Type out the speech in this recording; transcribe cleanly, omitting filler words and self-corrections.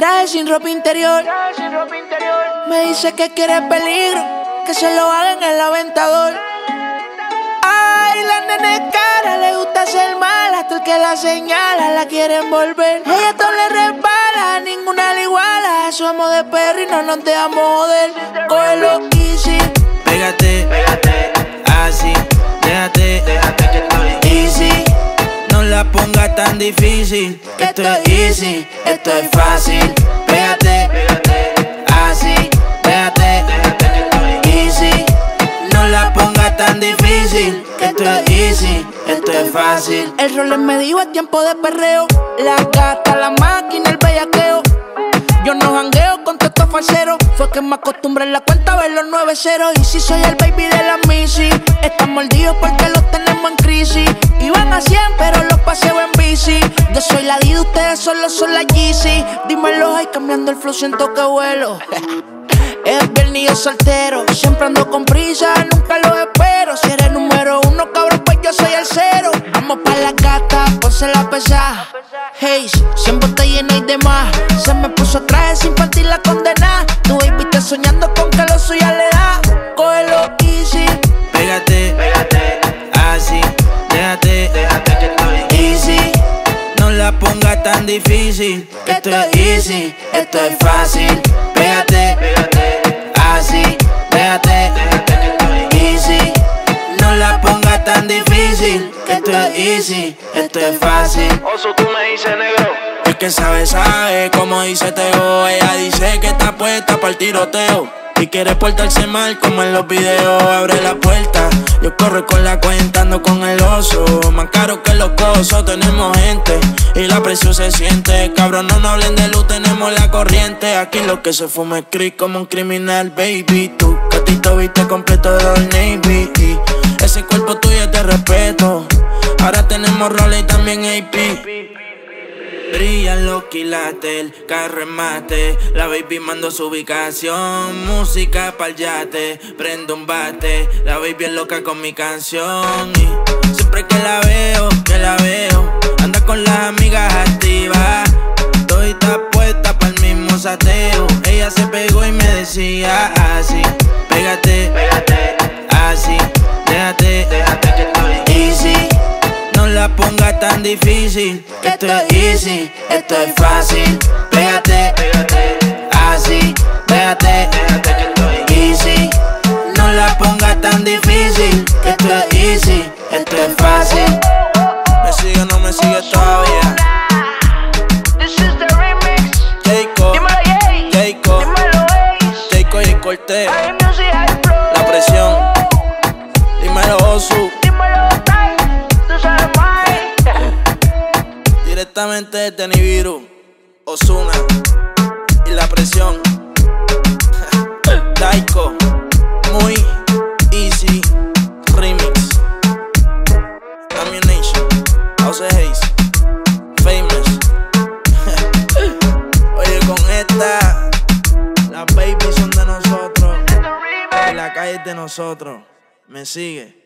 traje sin ropa interior. Me dice que quiere peligro, que se lo haga en el aventador. Ay, la nena es cara, le gusta ser mala, hasta el que la señala la quiere envolver. Ella todo le resbala, ninguna le iguala. Somos de perro y no nos dejamos joder. Cógelo easy, pégate, así, déjate que estoy easy. No la pongas tan difícil, que esto es easy, esto es fácil. Pégate, así, déjate que estoy easy. No la pongas tan difícil, que esto es easy, esto es fácil. El rol me dijo es tiempo de perreo. La gata, la máquina, el bellaqueo. Yo no jangueo con todos estos falseros. Fue que me acostumbré en la cuenta a ver los 9 ceros. Y si soy el baby de la Missy, están mordidos porque los tenemos en crisis. Iban a 100 pero los paseo en bici. Yo soy la Dida, ustedes solo son la Yeezy. Dímelo, ay, cambiando el flow siento que vuelo. Es viernes y yo soltero, siempre ando con prisa, nunca lo espero. Si eres número 1, cabrón, pues yo soy el 0. Vamos pa' la gata, ponse la pesada. Hey, 100 botellas y de más. Se me puso traje sin partir la condena. Tu baby está soñando con que lo suya le da. Cógelo easy, pégate, así, déjate que estoy easy. No la pongas tan difícil, que esto es easy, esto es fácil. Pégate, así, déjate que estoy easy. No la pongas tan difícil, que esto es easy, esto es fácil. Oso, tú me dices negro. El que sabe, como dice Teo. Ella dice que está puesta para el tiroteo y quiere portarse mal como en los videos. Abre la puerta, yo corro con la cuenta, ando con el oso. Más caro que los cosos, tenemos gente y la presión se siente. Cabrón, no hablen de luz, tenemos la corriente. Aquí lo que se fuma es creep como un criminal, baby. Tu gatito viste completo de Old Navy. Ese cuerpo tuyo es de respeto. Ahora tenemos roles y también AP. Brillan los quilates, el carro en mate. La baby mando su ubicación. Música pa'l yate, prendo un bate. La baby es loca con mi canción. Y siempre que la veo, anda con las amigas activas. Todita puesta pa'l mismo sateo. Ella se pegó y me decía así: pégate, así, déjate que estoy easy. No la pongas tan difícil, que esto es easy, esto es fácil. Pégate, así, déjate que estoy easy. No la pongas tan difícil, que esto es easy, esto es fácil. ¿Me sigue o no me sigue todavía? This is the remix. Jayco, Jayco y el Cortez. La presión, dímelo Osu. Directamente desde Nibiru, Ozuna y la presión. Jayco, muy easy remix. Ammunition, House Hayes, Famous. Oye, con esta, las babies son de nosotros y la calle es de nosotros. Me sigue.